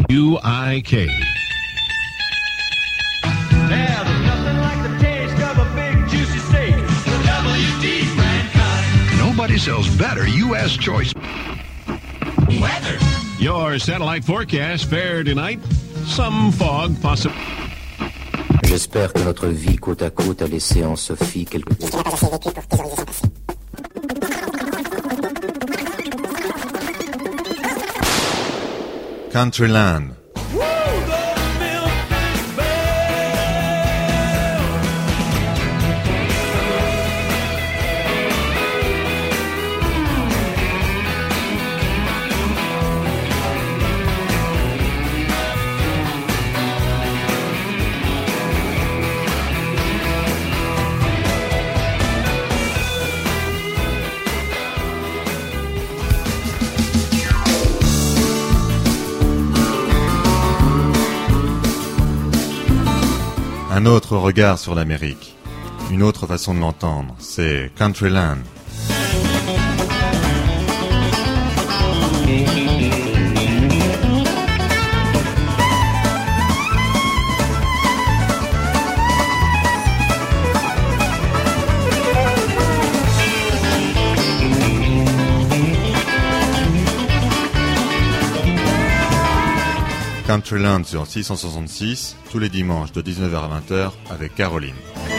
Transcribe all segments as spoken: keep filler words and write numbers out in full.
U I K. Now there's nothing like the taste of a big juicy steak. The W D brand cut. Nobody sells better U S choice. Weather. Your satellite forecast fair tonight. Some fog possible. J'espère que notre vie côte à côte a laissé en Sophie quelque chose. Countryland. Un autre regard sur l'Amérique, une autre façon de l'entendre, c'est Countryland. Countryland sur six cent soixante-six, tous les dimanches de dix-neuf heures à vingt heures avec Caroline.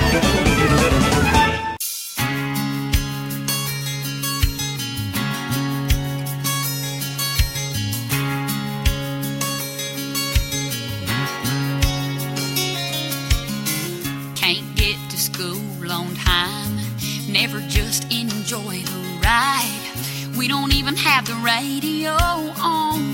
Can't get to school on time, never just enjoy the ride. We don't even have the radio on.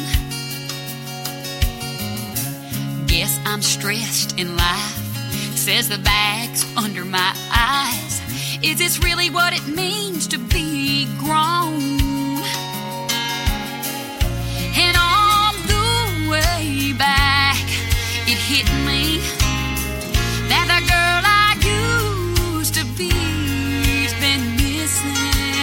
Guess I'm stressed in life, says the bags under my eyes. Is this really what it means to be grown? And on the way back, it hit me that the girl I used to be's been missing.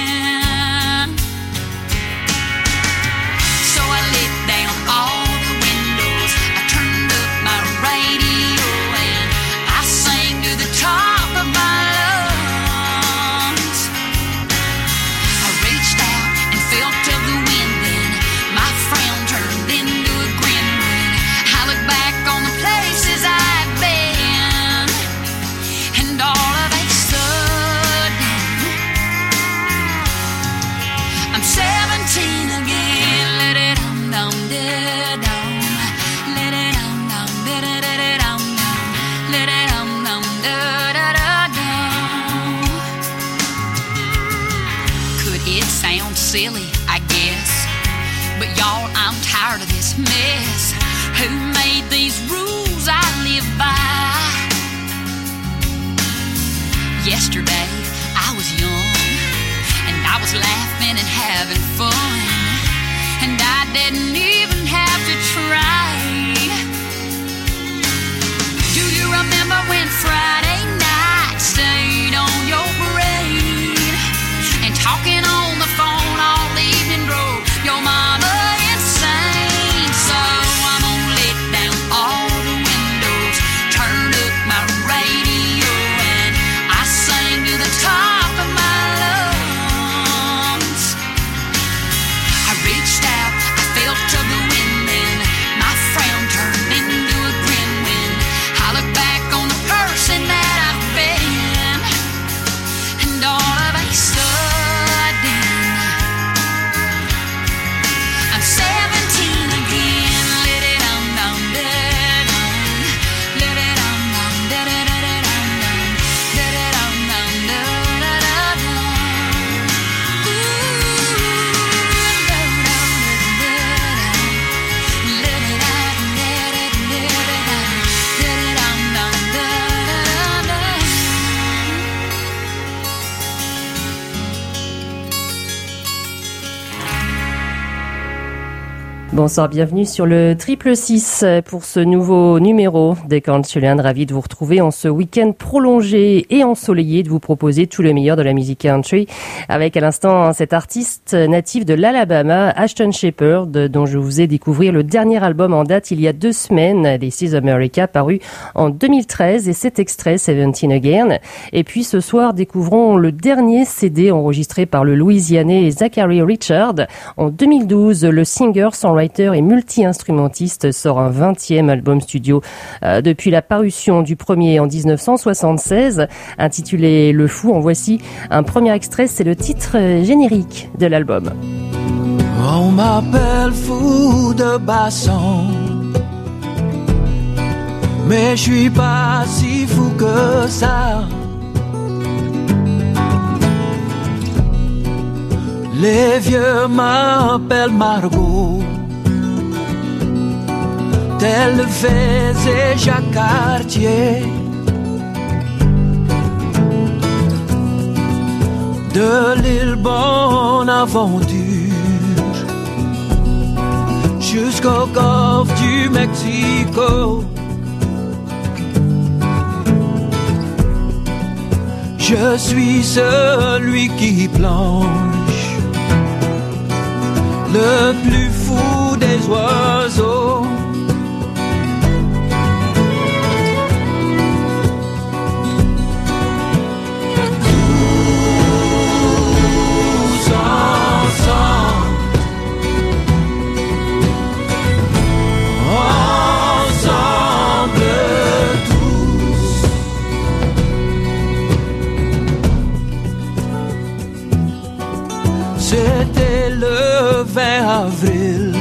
So I let down all the windows, I turned up my radio, and I sang to the top of my lungs. I reached out and felt of the wind, then my frown turned into a grin when I look back on the places I've been. And all of a sudden, I'm seventeen again. Let it on down, let it on, let it on down, let it let it on down, let it on down, da da da down. Could it sound silly? I guess, but y'all, I'm tired of this mess. Who made these rules I live by? Yesterday, I was young, and I was laughing and having fun, and I didn't even have to try. Do you remember when Friday night stayed on your brain, and talking on the phone all evening drove your mama insane? So I'm gonna let down all the windows, turn up my radio, and I sang to the top of my lungs. I reached out, I felt Bonsoir, bienvenue sur le Triple six pour ce nouveau numéro des Countryland. Ravi de vous retrouver en ce week-end prolongé et ensoleillé, de vous proposer tout le meilleur de la musique country avec à l'instant cet artiste natif de l'Alabama, Ashton Shepherd, dont je vous ai découvert le dernier album en date il y a deux semaines, This is America, paru en deux mille treize, et cet extrait, Seventeen Again. Et puis ce soir, découvrons le dernier C D enregistré par le Louisianais Zachary Richard. En deux mille douze, le singer, songwriter et multi-instrumentiste sort un vingtième album studio euh, depuis la parution du premier en dix-neuf cent soixante-seize, intitulé Le Fou. En voici un premier extrait, c'est le titre générique de l'album. On m'appelle fou de basson, mais je suis pas si fou que ça. Les vieux m'appellent Margot, tel le faisait Jacques Cartier. De l'île Bonaventure jusqu'au golfe du Mexico, je suis celui qui planche, le plus fou des oiseaux. Tous ensemble, ensemble tous. C'était le vingt avril,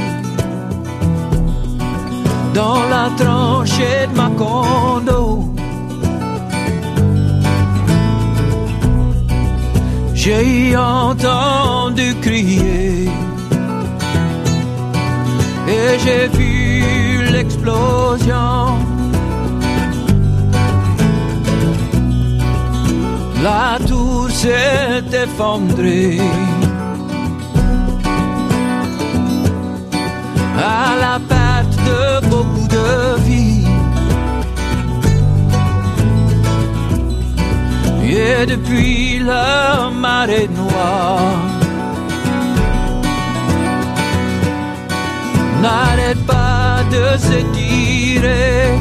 dans la tranchée de Macondo. J'ai entendu crier et j'ai vu l'explosion. La tour s'est effondrée à la perte de beaucoup de vie. Et depuis la marée noire n'arrête pas de s'étirer.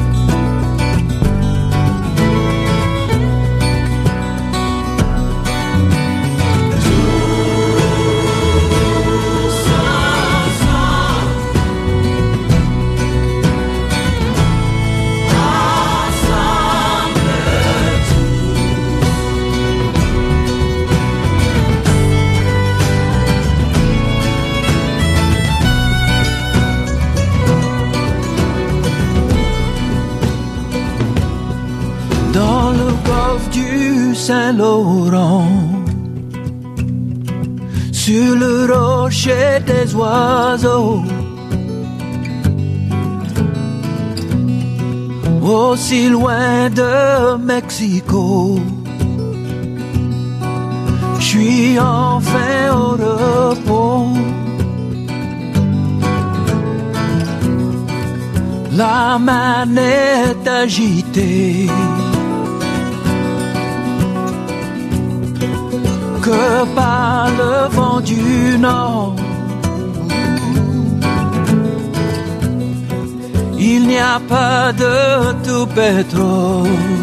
Dans le golfe du Saint-Laurent, sur le rocher des oiseaux, aussi loin de Mexico, je suis enfin au repos. La manette agitée, que par le vent du nord, il n'y a pas de tout pétrole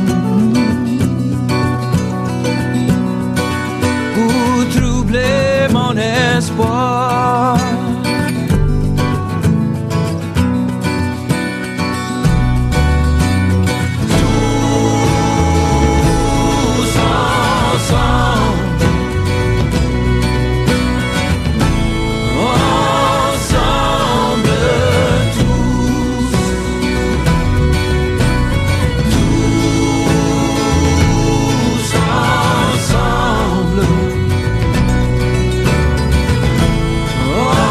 pour troubler mon espoir. Tous ensemble, oh,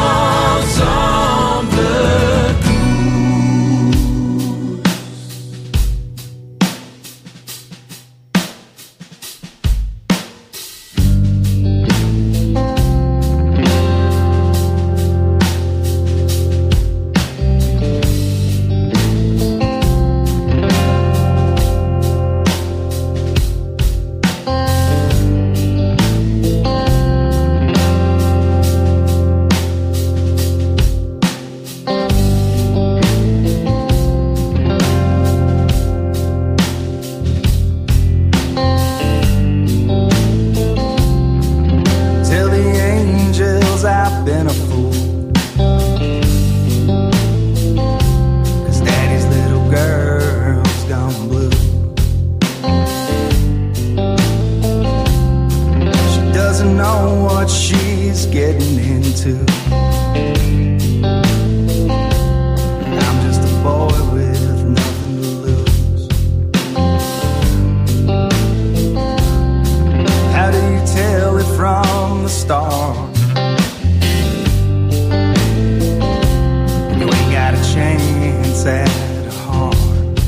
sad heart.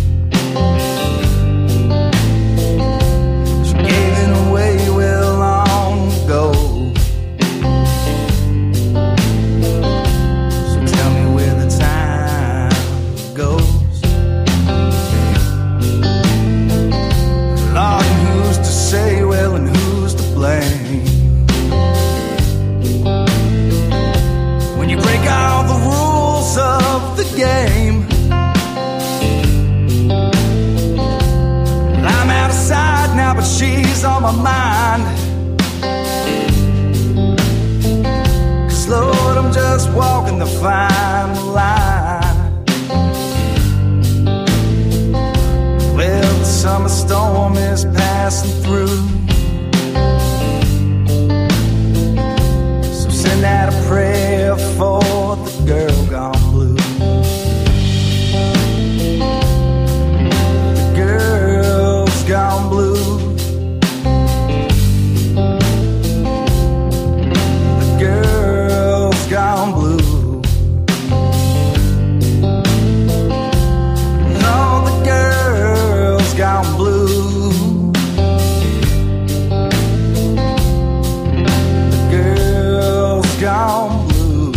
She gave it away well long ago. So tell me where the time goes. Lord, who's to say well and who's to blame? When you break all the rules of the game, I'm out of sight now, but she's on my mind. 'Cause Lord, I'm just walking the fine line. Well, the summer storm is passing through, so send out a prayer for the girl gone blue. The girl's gone blue. The girl's gone blue. No, the girl's gone blue. The girl's gone blue.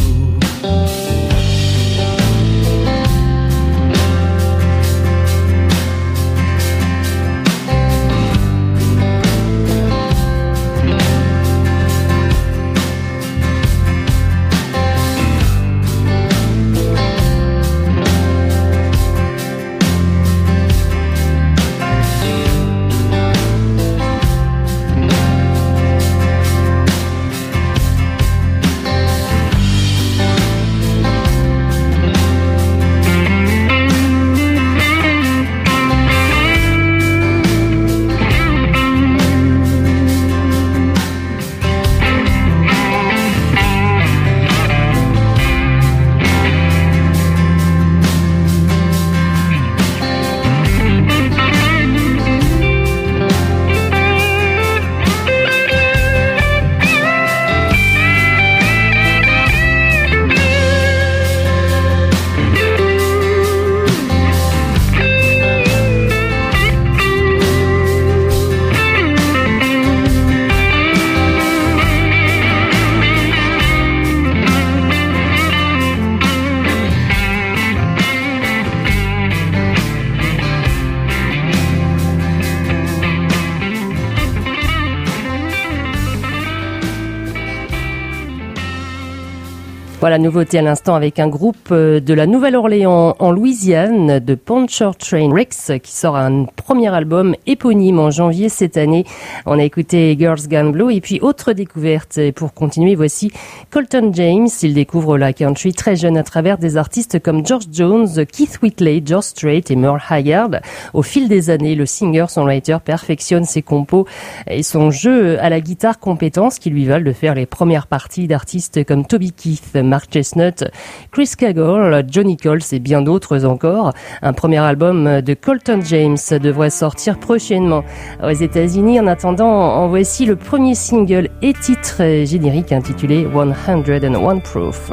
Voilà, nouveauté à l'instant avec un groupe de la Nouvelle-Orléans en Louisiane, de Pontchartrain Rex, qui sort un premier album éponyme en janvier cette année. On a écouté Girls Gone Blue et puis autre découverte. Pour continuer, voici Colton James. Il découvre la country très jeune à travers des artistes comme George Jones, Keith Whitley, George Strait et Merle Haggard. Au fil des années, le singer-songwriter perfectionne ses compos et son jeu à la guitare compétence qui lui valent de faire les premières parties d'artistes comme Toby Keith, Mark Chestnut, Chris Cagle, Johnny Coles et bien d'autres encore. Un premier album de Colton James devrait sortir prochainement aux États-Unis. En attendant, en voici le premier single et titre générique intitulé one hundred and one Proof.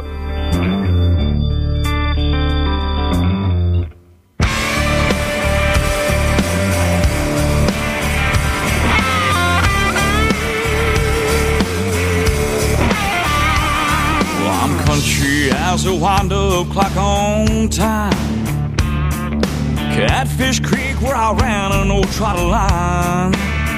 As a wind-up clock on time, Catfish Creek where I ran an old trolley line,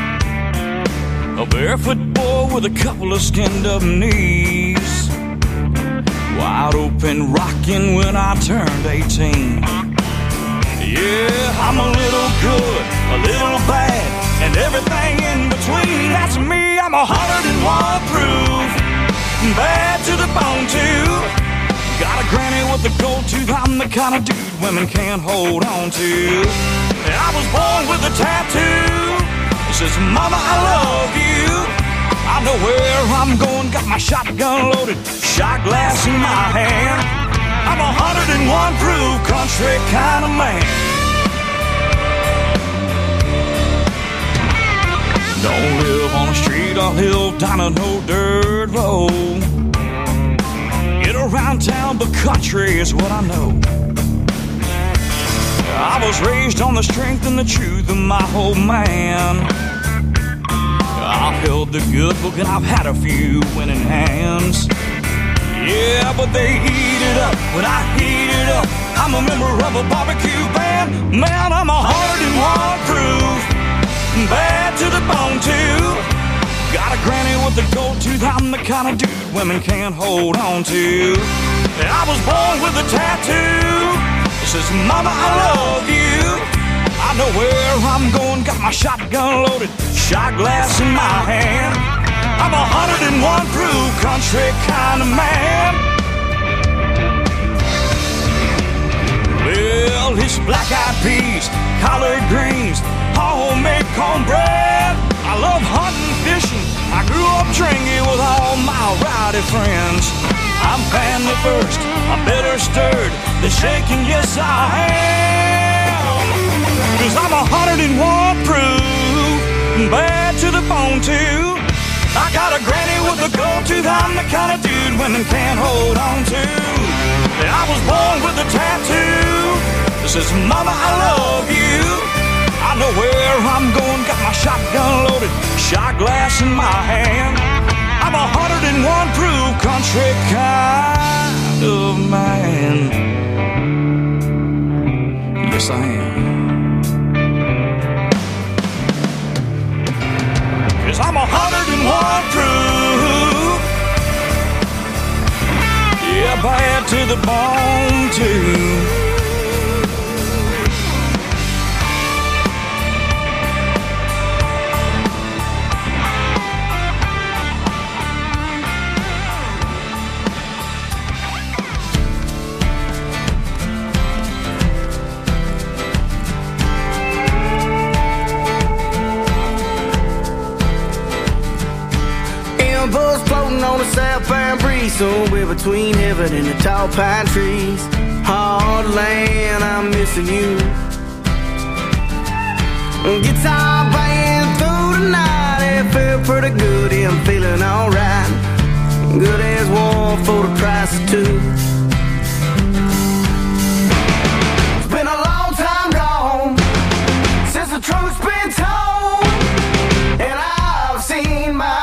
a barefoot boy with a couple of skinned-up knees, wide open rocking when I turned eighteen. Yeah, I'm a little good, a little bad, and everything in between. That's me, I'm a hundred and one proof, bad to the bone too. Got a granny with a gold tooth, I'm the kind of dude women can't hold on to. And I was born with a tattoo, it says, Mama, I love you. I know where I'm going, got my shotgun loaded, shot glass in my hand. I'm a hundred and one proof country kind of man. Don't live on a street or hill, down a no dirt road. Get around town, but country is what I know. I was raised on the strength and the truth of my whole man. I've held the good book and I've had a few winning hands. Yeah, but they heat it up when I heat it up. I'm a member of a barbecue band. Man, I'm a hundred and one proof, bad to the bone too. Got a granny with a gold tooth. I'm the kind of dude women can't hold on to. I was born with a tattoo. It says, Mama, I love you. I know where I'm going. Got my shotgun loaded, shot glass in my hand. I'm a hundred and one proof country kind of man. Well, it's black-eyed peas, collard greens, homemade cornbread. I love hunting, fishing. I grew up drinking with all my rowdy friends. I'm family first, I'm better stirred than shaking, yes I am. Cause I'm a hundred and one proof, bad to the bone too. I got a granny with a gold tooth. I'm the kind of dude women can't hold on to. I was born with a tattoo. This is Mama, I love you. I know where I'm going. Got my shotgun loaded, shot glass in my hand. I'm a hundred and one proof country kind of man. Yes, I am. Cause I'm a hundred and one proof. Yeah, bad to the bone too. Buzz floating on a southbound breeze, somewhere between heaven and the tall pine trees. Hard land, I'm missing you. Guitar playing through the night, it felt pretty good, yeah, I'm feeling alright. Good as one for the price of two. It's been a long time gone since the truth's been told, and I've seen my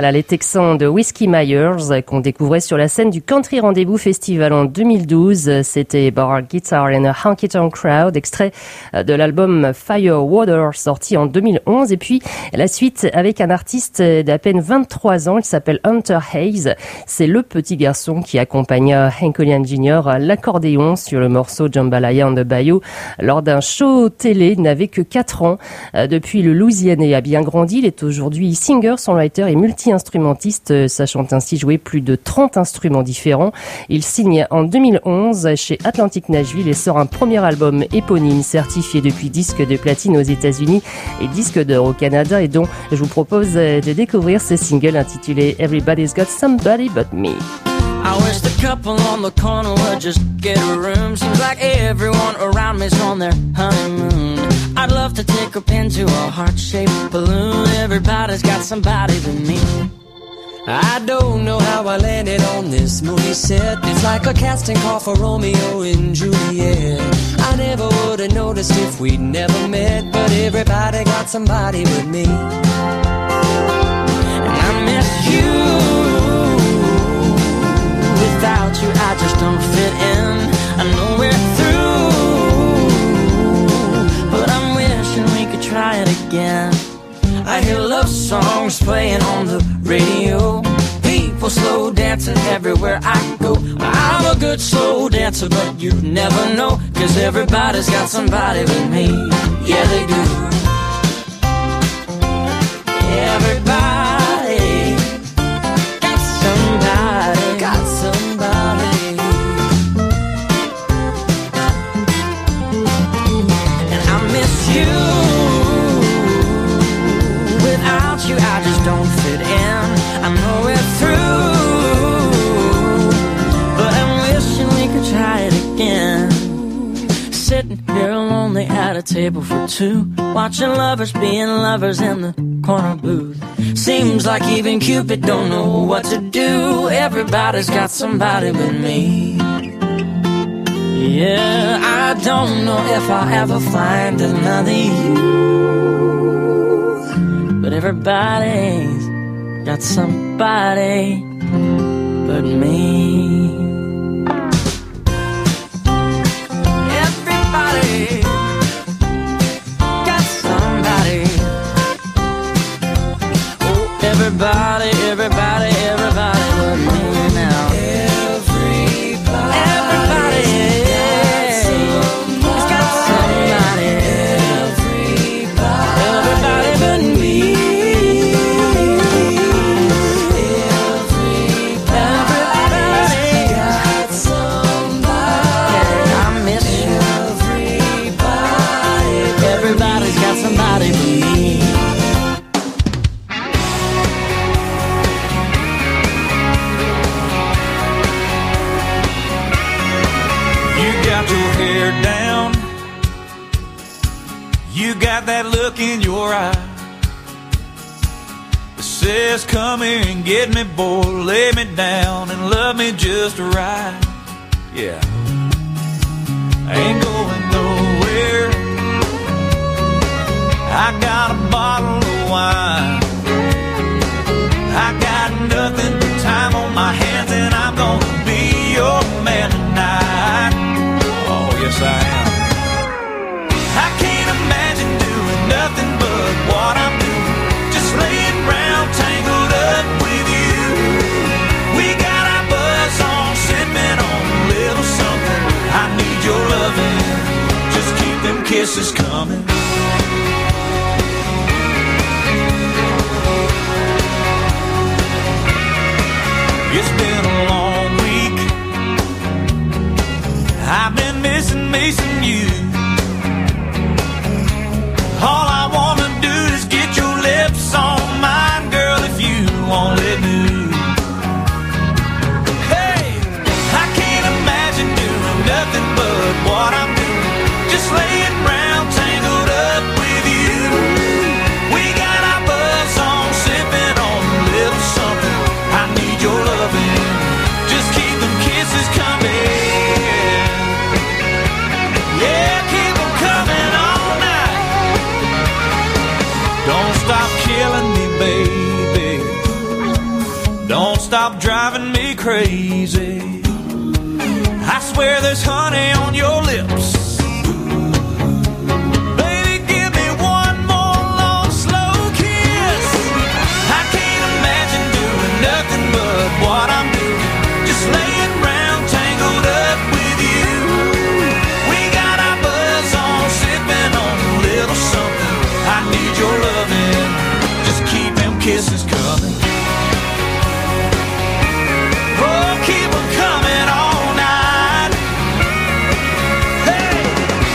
Voilà, les Texans de Whiskey Myers qu'on découvrait sur la scène du Country Rendez-vous Festival en deux mille douze. C'était Bar Guitar and a Honky Tonk Crowd, extrait de l'album Firewater sorti en deux mille onze. Et puis la suite avec un artiste d'à peine vingt-trois ans, il s'appelle Hunter Hayes. C'est le petit garçon qui accompagna Hank Williams junior à l'accordéon sur le morceau Jambalaya on the Bayou lors d'un show télé. Il n'avait que quatre ans. Depuis le Louisianais a bien grandi. Il est aujourd'hui singer, songwriter et multi-instrumentiste, sachant ainsi jouer plus de trente instruments différents. Il signe en deux mille onze chez Atlantic Nashville et sort un premier album éponyme certifié depuis disque de platine aux États-Unis et disque d'or au Canada, et dont je vous propose de découvrir ce single intitulé Everybody's Got Somebody But Me. I wish the couple on the corner would just get a room. Seems like everyone around me's on their honeymoon. I'd love to take a pin to a heart-shaped balloon. Everybody's got somebody but me. I don't know how I landed on this movie set. It's like a casting call for Romeo and Juliet. I never would have noticed if we'd never met, but everybody got somebody but me. And I miss you. Without you, I just don't fit in. I know we're through, but I'm wishing we could try it again. I hear love songs playing on the radio. People slow dancing everywhere I go. I'm a good slow dancer, but you never know, 'cause everybody's got somebody but me. Yeah, they do. Everybody got somebody, got somebody. And I miss you. Without you, I just don't fit in. I know we're through, but I'm wishing we could try it again. Sitting here lonely at a table for two, watching lovers being lovers in the corner booth. Seems like even Cupid don't know what to do. Everybody's got somebody but me. Yeah, I don't know if I'll ever find another you, but everybody's got somebody but me. Everybody got somebody. Oh, everybody, everybody, everybody but me now. Everybody, everybody has got somebody. Everybody but me. Somebody but me. You got your hair down. You got that look in your eye that says, come here and get me, boy, lay me down and love me just right. Yeah, I ain't going nowhere. I got a bottle of wine. I got nothing but time on my hands, and I'm gonna be your man tonight. Oh, yes I am. I can't imagine doing nothing but what I'm doing, just laying round tangled up with you. We got our buzz on, sipping on a little something. I need your loving, just keep them kisses coming. It's been a long week. I've been missing, missing you. All I wanna do is get your lips on mine, girl, if you won't let me. Hey, I can't imagine doing nothing but what I'm doing, just laying round tangled driving me crazy. I swear there's honey on your lips. Baby, give me one more long, slow kiss. I can't imagine doing nothing but what I'm doing, just laying around tangled up with you. We got our buzz on, sipping on a little something. I need your loving, just keep them kisses coming. Oh, keep them coming all night. Hey!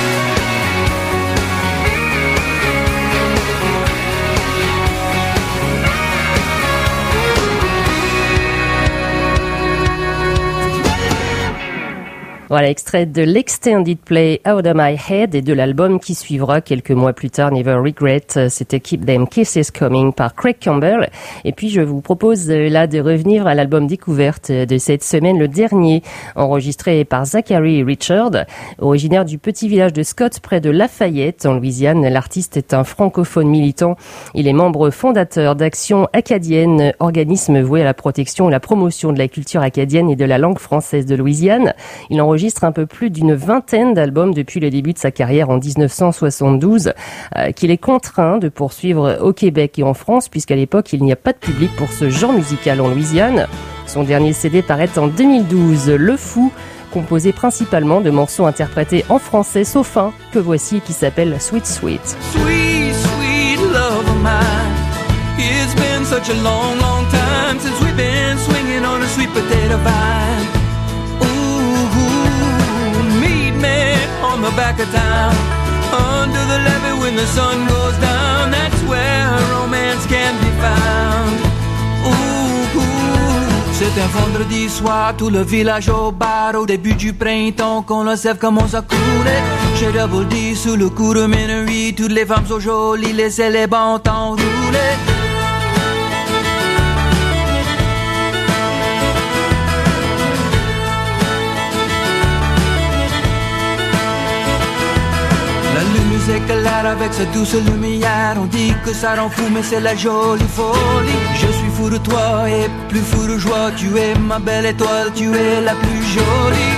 Voilà, extrait de l'extended play Out of My Head et de l'album qui suivra quelques mois plus tard, Never Regret. C'était Keep Them Kisses Coming par Craig Campbell. Et puis je vous propose là de revenir à l'album découverte de cette semaine, le dernier, enregistré par Zachary Richard. Originaire du petit village de Scott près de Lafayette en Louisiane, l'artiste est un francophone militant. Il est membre fondateur d'Action Acadienne, organisme voué à la protection et la promotion de la culture acadienne et de la langue française de Louisiane. Il enregistre enregistre un peu plus d'une vingtaine d'albums depuis le début de sa carrière en dix-neuf cent soixante-douze, euh, qu'il est contraint de poursuivre au Québec et en France, puisqu'à l'époque, il n'y a pas de public pour ce genre musical en Louisiane. Son dernier C D paraît en deux mille douze, Le Fou, composé principalement de morceaux interprétés en français, sauf un que voici et qui s'appelle Sweet Sweet. Sweet, sweet love of mine. It's been such a long, long time since we've been swinging on a sweet potato vine. On the back of town, under the levee when the sun goes down, that's where romance can be found. Ooh, ooh. C'est un vendredi soir, tout le village au bar, au début du printemps, quand la sève commence à couler. J'ai double D sous le coup de minuit, toutes les femmes sont jolies, laissez les bancs enrouler. Éclaire avec sa douce lumière. On dit que ça rend fou mais c'est la jolie folie. Je suis fou de toi et plus fou de joie. Tu es ma belle étoile, tu es la plus jolie.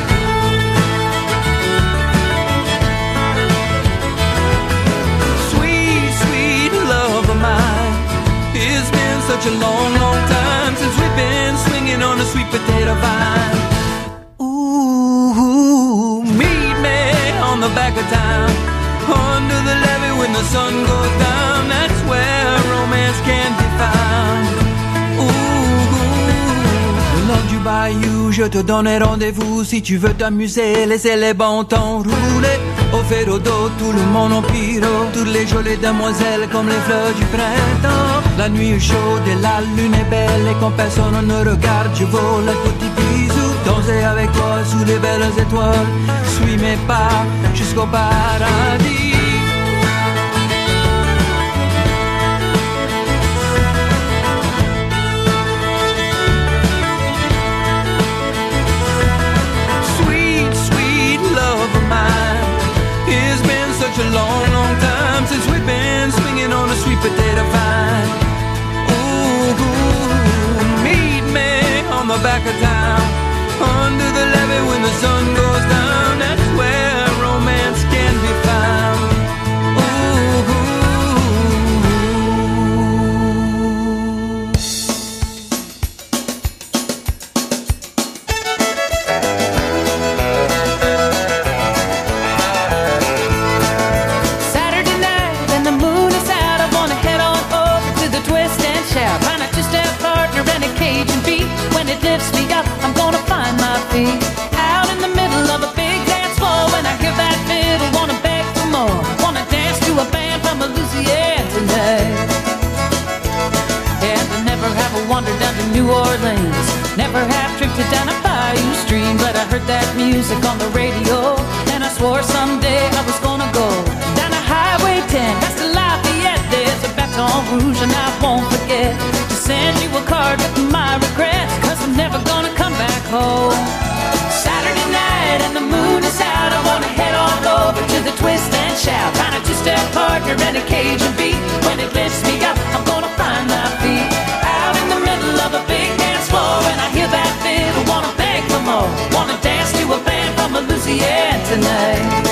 Sweet, sweet love of mine. It's been such a long, long time since we've been swinging on a sweet potato vine. Ooh, meet me on the back of town, under the levee when the sun goes down, that's where romance can be found. Ooh, ooh. Le long du bayou, je te donne rendez-vous. Si tu veux t'amuser, laissez les bancs t'enrouler. Au Férodo, tout le monde en pyro, toutes les jolies demoiselles comme les fleurs du printemps. La nuit est chaude et la lune est belle, et quand personne ne regarde, je vole un petit bisou. Danser avec toi sous les belles étoiles, suis mes pas jusqu'au paradis. Sweet, sweet love of mine. It's been such a long, long time since we've been swinging on a sweet potato vine. Ooh, ooh, meet me on the back of town, under the levee when the sun goes down, that's where romance can be found. Ooh, ooh. Saturday night and the moon is out, I wanna head on over to the twist and shout. Find a two-step partner and a Cajun beat. When it lifts me up, I'm gonna find my feet. Out in the middle of a big dance floor, when I hear that fiddle, wanna beg for more. Wanna dance to a band from Louisiana tonight. And I never have a wander down to New Orleans, never have drifted down a bayou stream, but I heard that music on the radio, and I swore someday I was gonna go down a Highway ten, past the Lafayette. There's a Baton Rouge and I won't forget to send you a card with my regrets, cause I'm never gonna come back home. Saturday night and the moon is out, I wanna head on over to the twist and shout. Find a two-step partner and a Cajun beat. When it lifts me up, I'm gonna find my feet. Out in the middle of a big dance floor, and I hear more. Wanna dance to a band from Louisiana tonight.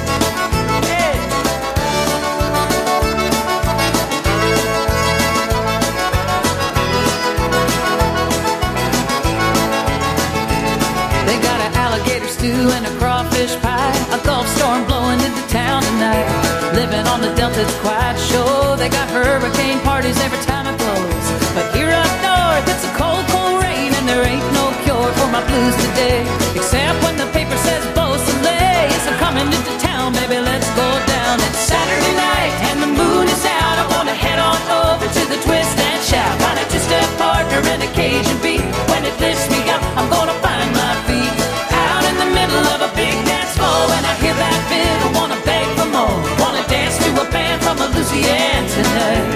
They got an alligator stew and a crawfish pie, a Gulf storm blowing into town tonight. Living on the Delta, it's quite sure. They got hurricane parties every time it blows. But here up north, it's a cold, cold rain, and there ain't no cure for my blues today. Except when the paper says Beausoleil. Yes, I'm coming into town, baby, let's go down. It's Saturday night, and the moon is out. I wanna head on over to the Twist and Shout. Find a two-step partner and a Cajun beat. When it lifts me up, I'm gonna find my feet. Out in the middle of a big dance floor, when I hear that fiddle, wanna beg for more. Wanna dance to a band from Louisiana tonight.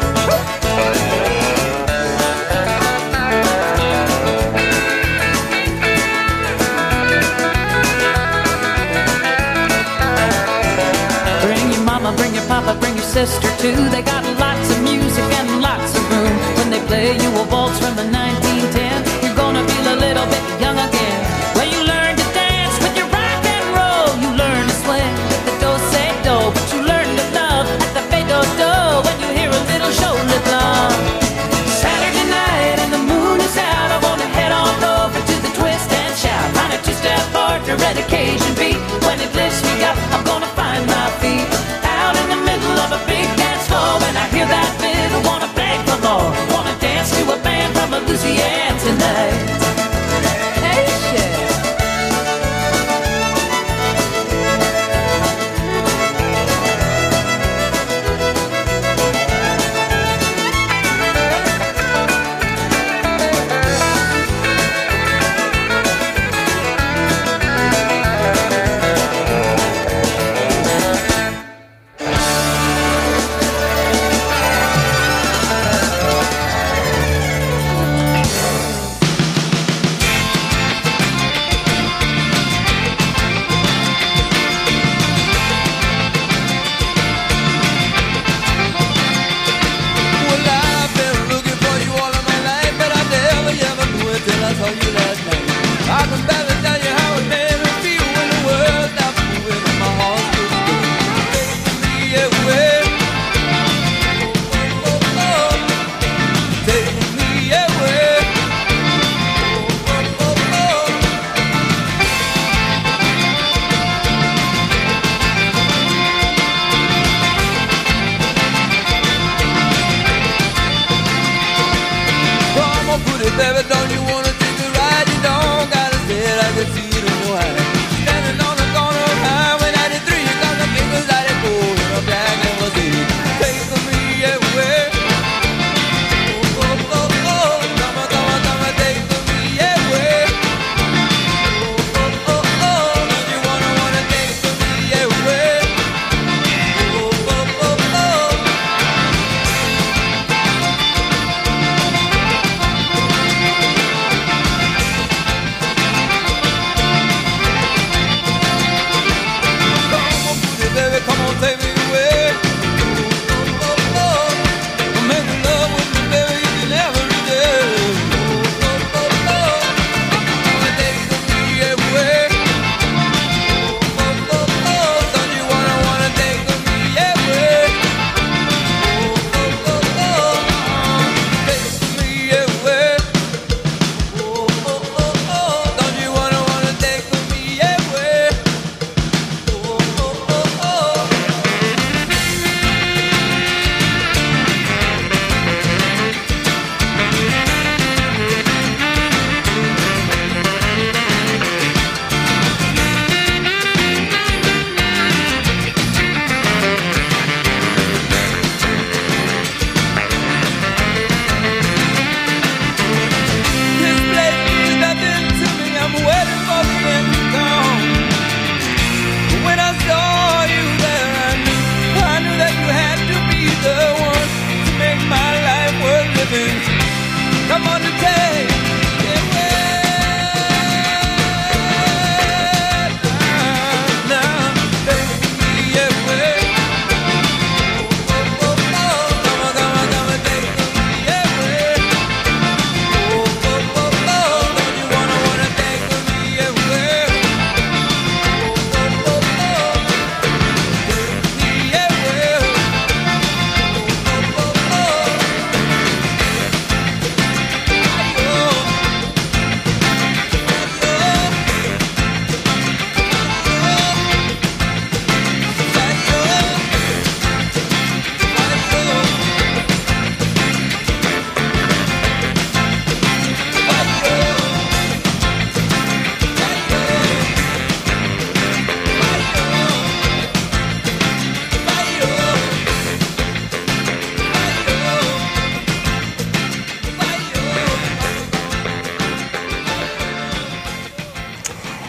Bring your mama, bring your papa, bring your sister too. They got lots of music and lots of room. When they play you a waltz from the nineteen ten, you're gonna feel a little bit young again. Well, you learn to dance with your rock and roll. You learn to swing with the do-say-do, but you learn to love at the fade-do-do when you hear a little shoulder blum. Saturday night and the moon is out. I wanna head on over to the Twist and Shout. Find a two-step partner and a Cajun beat. When it lifts me up, I'm gonna find my feet. Out in the middle of a big dance floor, when I hear that fiddle, wanna beg for more. Wanna dance to a band from Louisiana tonight. Hey, shit.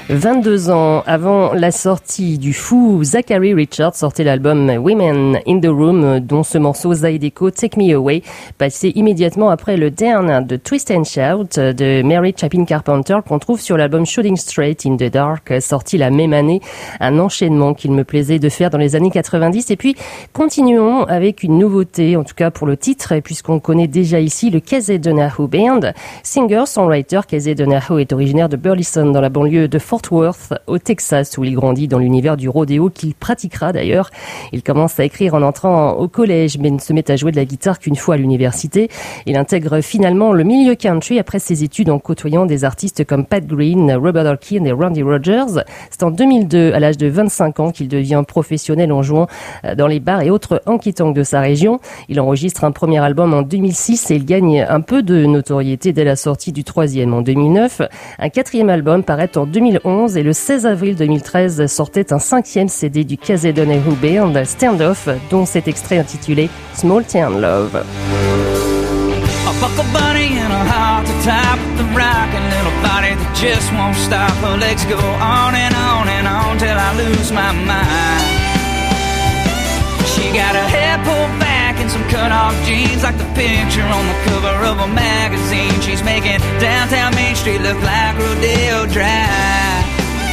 vingt-deux ans avant la sortie du fou, Zachary Richards sortait l'album Women in the Room, dont ce morceau Zydeco Take Me Away, passé immédiatement après le Down de Twist and Shout de Mary Chapin Carpenter, qu'on trouve sur l'album Shooting Straight in the Dark, sorti la même année. Un enchaînement qu'il me plaisait de faire dans les années quatre-vingt-dix. Et puis, continuons avec une nouveauté, en tout cas pour le titre, puisqu'on connaît déjà ici le Casey Donahoe Band. Singer-songwriter, Casey Donahoe est originaire de Burleson, dans la banlieue de Fort Worth, au Texas, où il grandit dans l'univers du rodéo qu'il pratiquera d'ailleurs. Il commence à écrire en entrant au collège, mais ne se met à jouer de la guitare qu'une fois à l'université. Il intègre finalement le milieu country après ses études en côtoyant des artistes comme Pat Green, Robert Hawkins et Randy Rogers. C'est en deux mille deux, à l'âge de vingt-cinq ans, qu'il devient professionnel en jouant dans les bars et autres honky-tonks de sa région. Il enregistre un premier album en deux mille six et il gagne un peu de notoriété dès la sortie du troisième en deux mille neuf. Un quatrième album paraît en deux mille onze et le seize avril deux mille treize sortait un cinquième C D du Casey Donahoe Band, Standoff, dont cet extrait intitulé Small Town Love. A buckle bunny and a heart to top with the rockin' little body that just won't stop. Her legs go on and on and on till I lose my mind. She got her hair pulled back and some cut-off jeans, like the picture on the cover of a magazine. She's making downtown Main Street look like Rodeo Drive.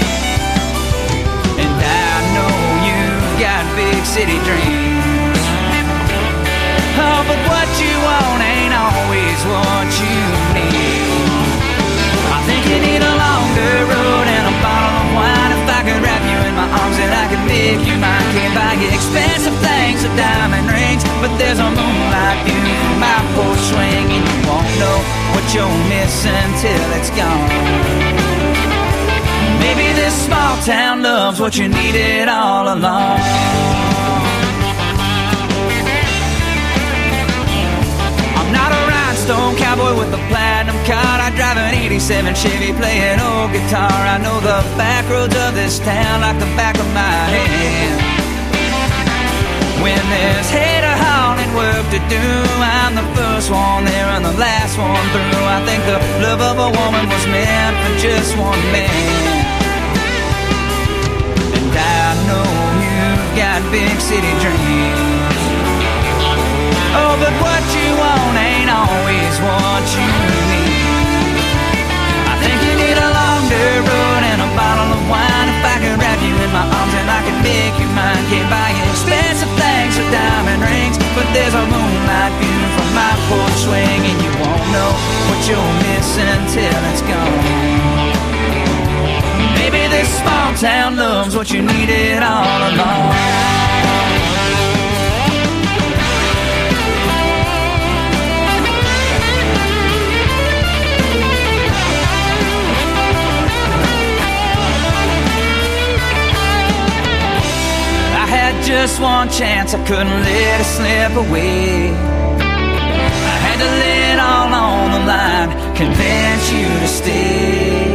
And I know you've got big city dreams. Oh, but what you want ain't always what you need. I think you need a longer road and a bottle of wine. If I could wrap you in my arms and I could make you mine. Can't buy you expensive things or diamond rings, but there's a moonlight view from my porch swing, and you won't know what you're missing till it's gone. Maybe this small town love's what you needed all along. I'm not a rhinestone cowboy with a platinum card. I drive an eighty-seven Chevy playing old guitar. I know the back roads of this town like the back of my hand. When there's hay to haul and work to do, I'm the first one there and the last one through. I think the love of a woman was meant for just one man. And I know you've got big city dreams. Oh, but what you want ain't always what you need. I think you need a longer road and a bottle of wine. If I could wrap you in my arms and I could make you mine. Can't buy you expensive things or diamond rings, but there's a moonlight view from my porch swing, and you won't know what you're missing till it's gone. Maybe this small town love's what you needed all along. Just one chance, I couldn't let it slip away. I had to lay it all on the line, convince you to stay.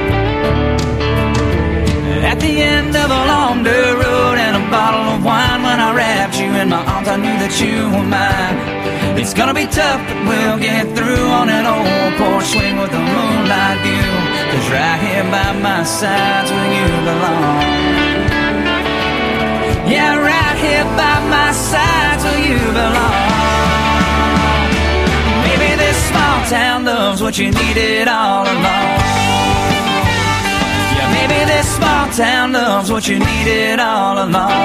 At the end of a long dirt road and a bottle of wine, when I wrapped you in my arms, I knew that you were mine. It's gonna be tough, but we'll get through on an old porch swing with a moonlight view. 'Cause right here by my side's where you belong. Yeah, right here by my side's where you belong. Maybe this small town love's what you needed all along. Yeah, maybe this small town love's what you needed all along.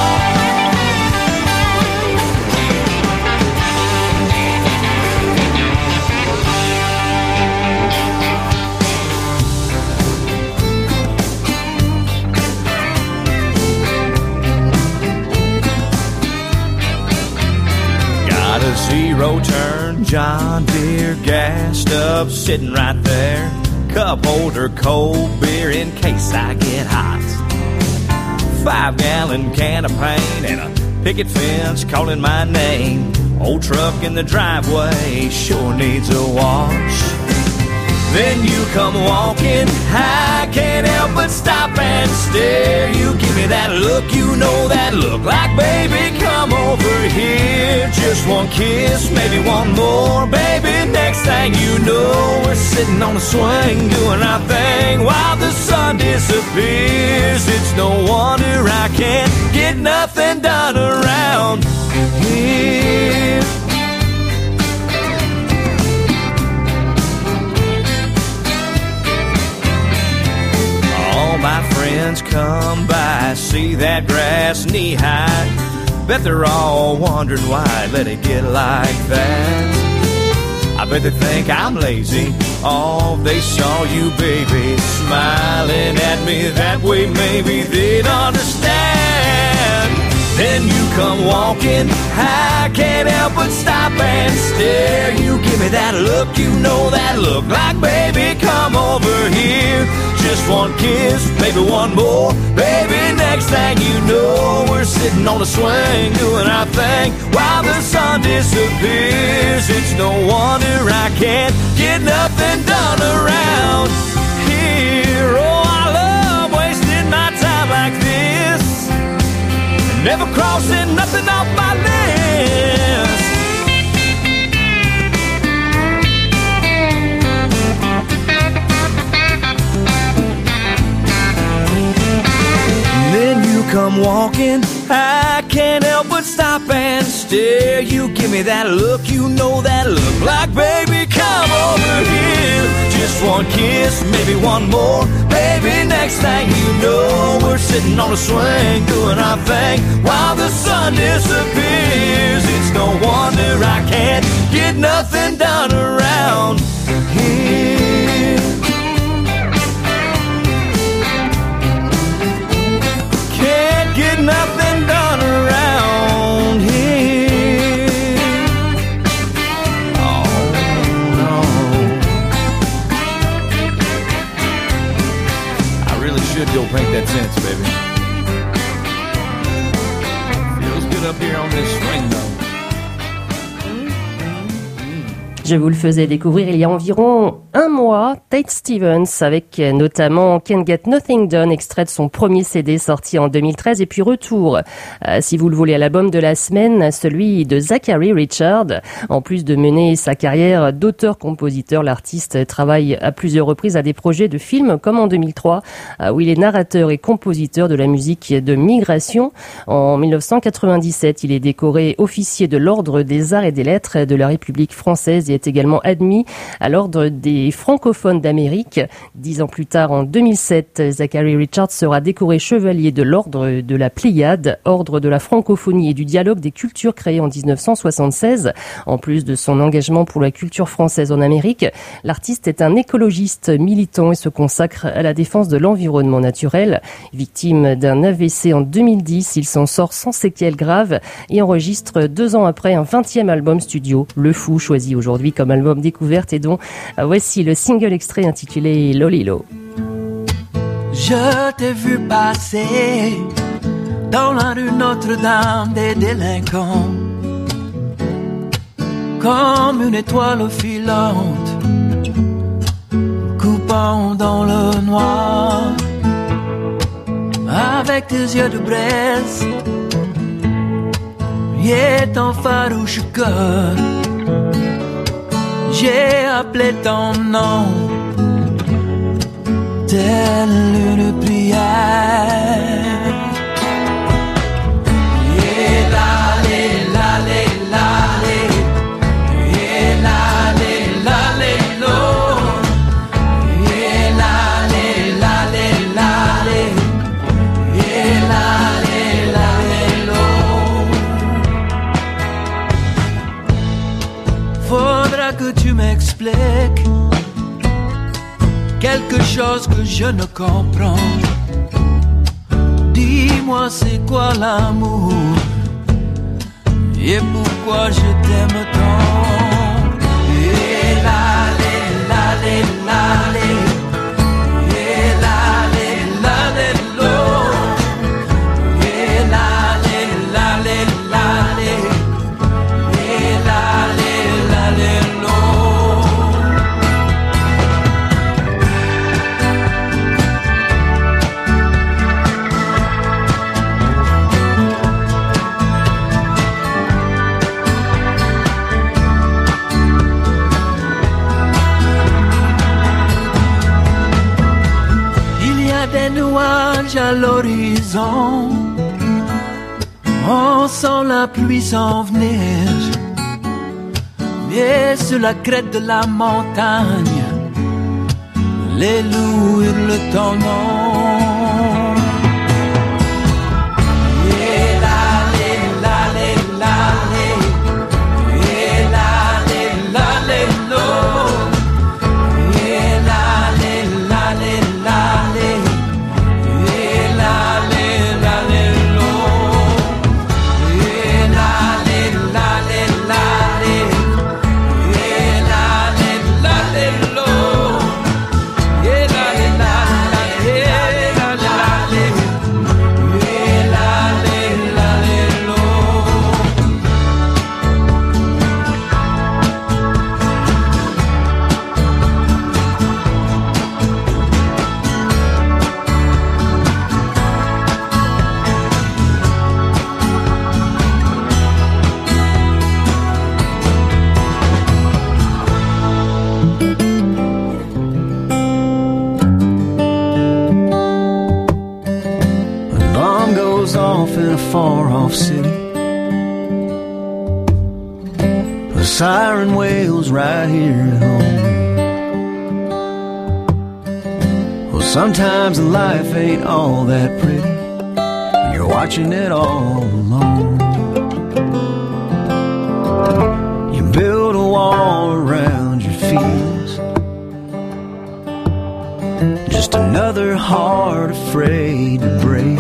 A zero turn John Deere gassed up, sitting right there. Cup holder, cold beer in case I get hot. Five gallon can of paint and a picket fence calling my name. Old truck in the driveway sure needs a wash. Then you come walking, I can't help but stop and stare. You give me that look, you know that look, like baby come over here. Just one kiss, maybe one more, baby. Next thing you know, we're sitting on a swing doing our thing while the sun is disappears. It's no wonder I can't get nothing done around here. All my friends come by, see that grass knee-high. Bet they're all wondering why I let it get like that. I bet they think I'm lazy. Oh, they saw you, baby, smiling at me that way. Maybe they'd understand. Then you come walking, I can't help but stop and stare. You give me that look, you know that look, like baby, come over here. Just one kiss, maybe one more, baby, next thing you know, we're sitting on a swing doing our thing while the sun disappears. It's no wonder I can't get nothing done around here. Oh, I love wasting my time like this, never crossing nothing off my list. Then you come walking, I can't help but stop and stare. You give me that look, you know that look, like baby, come over here. Just one kiss, maybe one more, baby, next thing you know, we're sitting on a swing doing our thing while the sun disappears. It's no wonder I can't get nothing done around here. Can't get nothing done around here. Oh no, I really should go paint that fence, baby. Feels good up here on this swing though. Je vous le faisais découvrir il y a environ un mois, Tate Stevens, avec notamment Can't Get Nothing Done, extrait de son premier C D sorti en deux mille treize, et puis retour, euh, si vous le voulez, à l'album de la semaine, celui de Zachary Richard. En plus de mener sa carrière d'auteur-compositeur, l'artiste travaille à plusieurs reprises à des projets de films, comme en deux mille trois, euh, où il est narrateur et compositeur de la musique de Migration. En mille neuf cent quatre-vingt-dix-sept, il est décoré officier de l'Ordre des Arts et des Lettres de la République française et est également admis à l'Ordre des francophones d'Amérique. Dix ans plus tard, en deux mille sept, Zachary Richards sera décoré chevalier de l'Ordre de la Pléiade, ordre de la francophonie et du dialogue des cultures créé en dix-neuf cent soixante-seize. En plus de son engagement pour la culture française en Amérique, l'artiste est un écologiste militant et se consacre à la défense de l'environnement naturel. Victime d'un A V C en deux mille dix, il s'en sort sans séquelles graves et enregistre deux ans après un vingtième album studio, Le Fou, choisi aujourd'hui comme album découverte, et dont euh, voici le single extrait intitulé Lolilo. Je t'ai vu passer dans la rue Notre-Dame des délinquants, comme une étoile filante, coupant dans le noir, avec tes yeux de braise et ton farouche cœur. J'ai appelé ton nom, telle une prière. Et l'allée, l'allée, l'allée, et l'allée, l'allée, l'eau, et l'allée, l'allée, l'allée, et l'allée, l'allée, l'eau. Faudra que tu m'expliques quelque chose que je ne comprends. Dis-moi c'est quoi l'amour et pourquoi je t'aime tant. Et l'allée, l'allée, l'allée, et l'allée, l'allée, l'eau, et l'allée, l'allée, l'allée, et l'allée, l'allée, l'eau. a des nuages à l'horizon. On sent la pluie s'en venir. Et sur la crête de la montagne, les loups hurlent ton nom. In a far-off city, a siren wails right here at home. Well, sometimes life ain't all that pretty when you're watching it all alone. You build a wall around your fears, just another heart afraid to break.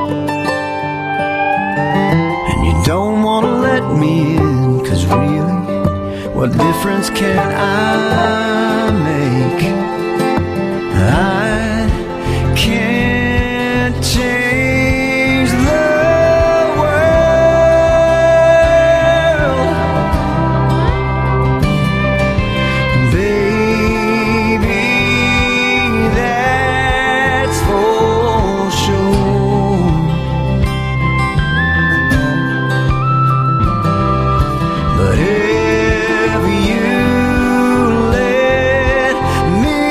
Don't wanna let me in, 'cause really, what difference can I make? I can't change the world, baby, that's for sure. But if you let me,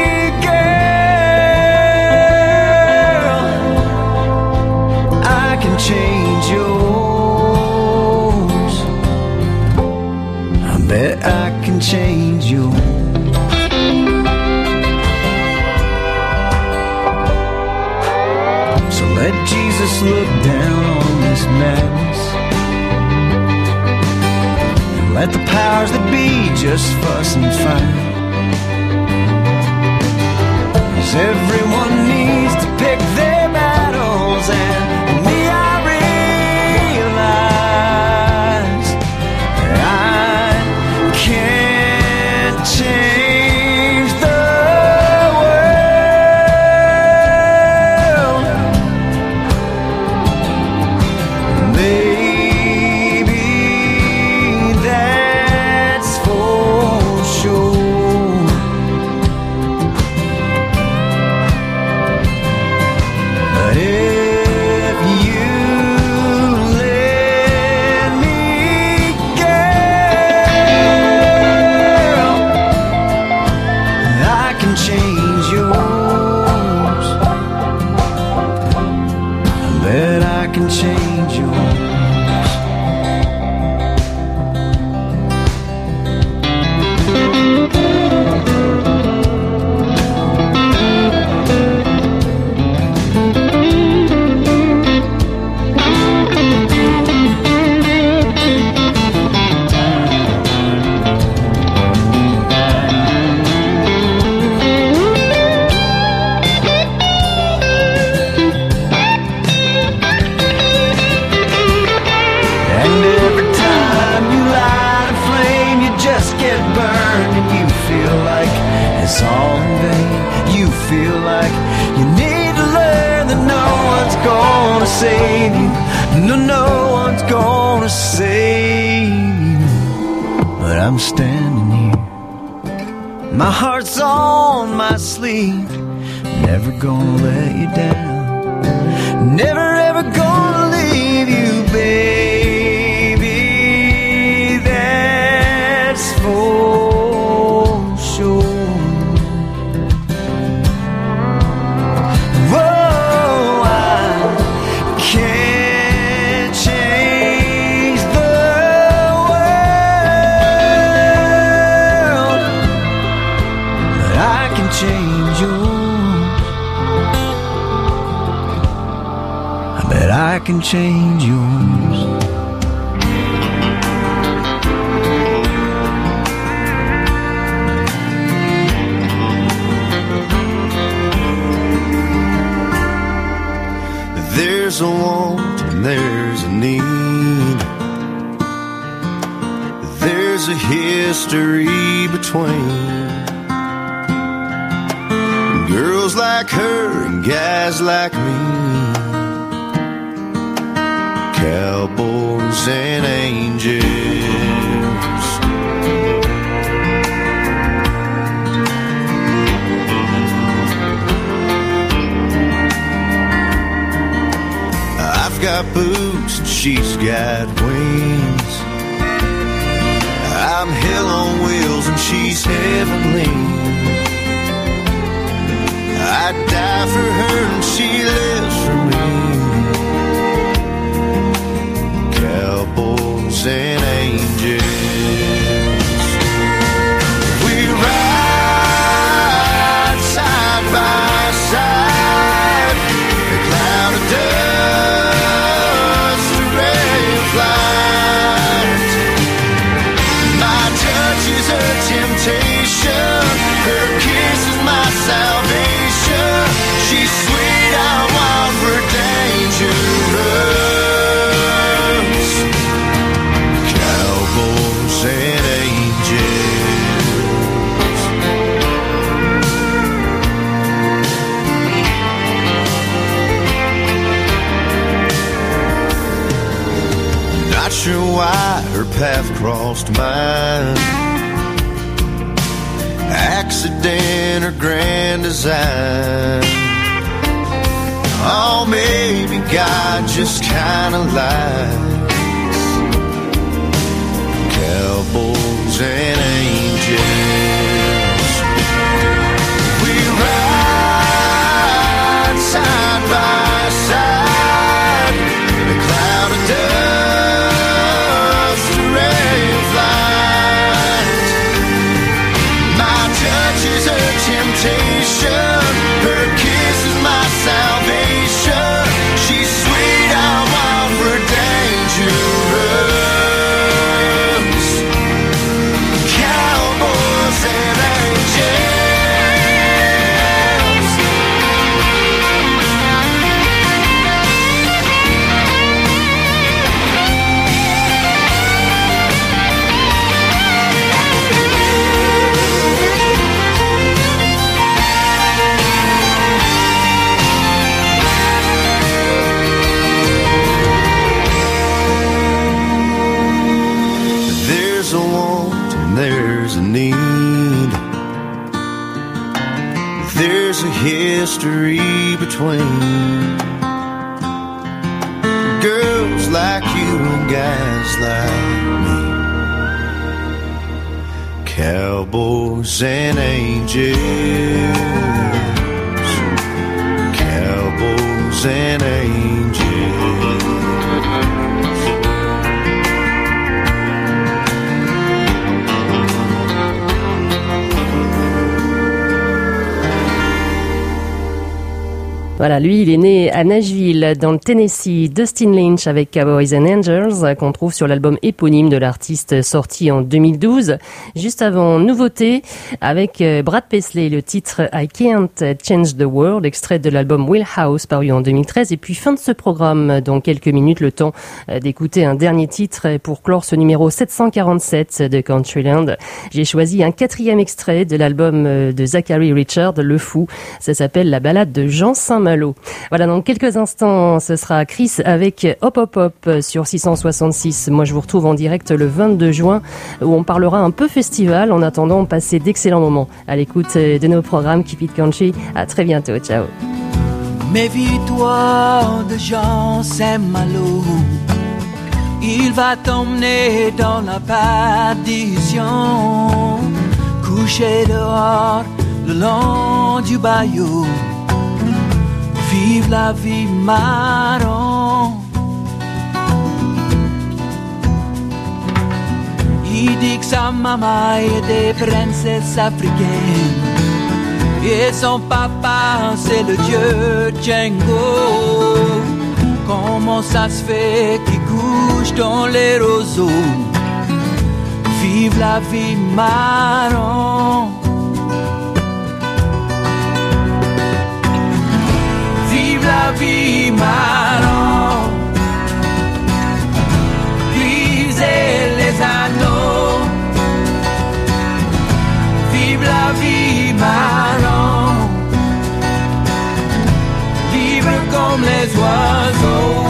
girl, I can change yours. I bet I can change yours. So let Jesus look down on this madness. Let the powers that be just fuss and fight. 'Cause everyone needs to pick their battles, and me, I realize that I can't change the world, baby. That's for sure. But if you let me, girl, I can change yours. I bet I can change yours. And every time you light a flame, you just get burned, and you feel like it's all in vain. You feel like you need to learn that no one's gonna save you. No, no one's gonna save you. But I'm standing here, my heart's on my sleeve, never gonna let you down, never ever gonna leave you, baby. That's for sure. I can change yours. There's a want and there's a need. There's a history between girls like her and guys like me, cowboys and angels. I've got boots and she's got wings. I'm hell on wheels and she's heavenly. I'd die for her and she lives for me. Cowboys and angels. We ride side by side. A cloud of dust, a ray of light. My touch is her temptation. Her kiss is my salvation. She's sweet, I'm wild, we're dangerous. Cowboys and angels. Not sure why her path crossed mine. Accident or grand design. Oh, maybe God just kinda likes cowboys and angels. We ride side by side. A cloud of dust, a ray of light. My touch is her temptation. Her kiss is my salvation. She's sweet, I'm wild, we're dangerous. Cowboys and angels. There's a want and there's a need. There's a history between girls like you and guys like me. Cowboys and angels. Cowboys and angels. Voilà, lui, il est né à Nashville, dans le Tennessee. Dustin Lynch avec Cowboys and Angels, qu'on trouve sur l'album éponyme de l'artiste sorti en deux mille douze. Juste avant, nouveauté, avec Brad Paisley, le titre I Can't Change the World, extrait de l'album Wheelhouse, paru en deux mille treize. Et puis, fin de ce programme, dans quelques minutes, le temps d'écouter un dernier titre pour clore ce numéro sept cent quarante-sept de Countryland. J'ai choisi un quatrième extrait de l'album de Zachary Richard, Le Fou. Ça s'appelle La Ballade de Jean Saint-Malo. Voilà, dans quelques instants, ce sera Chris avec Hop Hop Hop sur six cent soixante-six. Moi, je vous retrouve en direct le vingt-deux juin où on parlera un peu festival. En attendant, passez d'excellents moments à l'écoute de nos programmes Keep It Country. À très bientôt. Ciao. Méfie-toi de Jean Saint-Malo. Il va t'emmener dans la perdition. Couché dehors le long du bayou. Vive la vie marron. Il dit que sa maman est des princesses africaines et son papa c'est le dieu Django. Comme Comment ça se fait qu'il couche dans les roseaux? Vive la vie marron. Vive la vie marron. Brisez les anneaux. Vive la vie marron. Libre comme les oiseaux.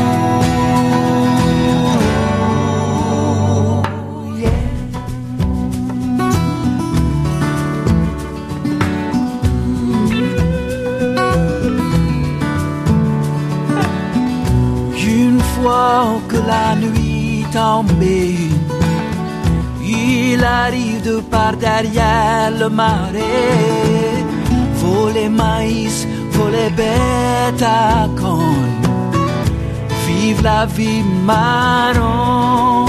Que la nuit tombée, il arrive de par derrière le marais, voler maïs, voler bêtes à cornes. Vive la vie marron.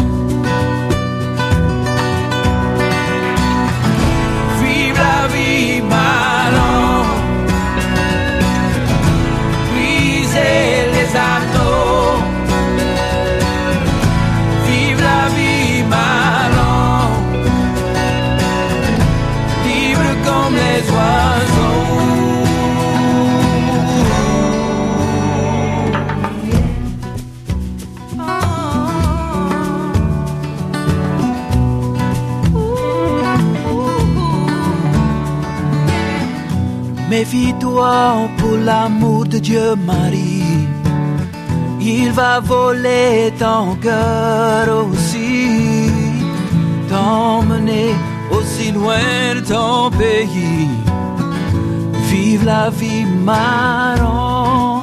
Vive la vie marron. Brisez les anneaux. Comme les oiseaux. Méfie-toi pour l'amour de Dieu, Marie. Il va voler ton cœur aussi, t'emmener aussi loin de ton pays. Vive la vie marron.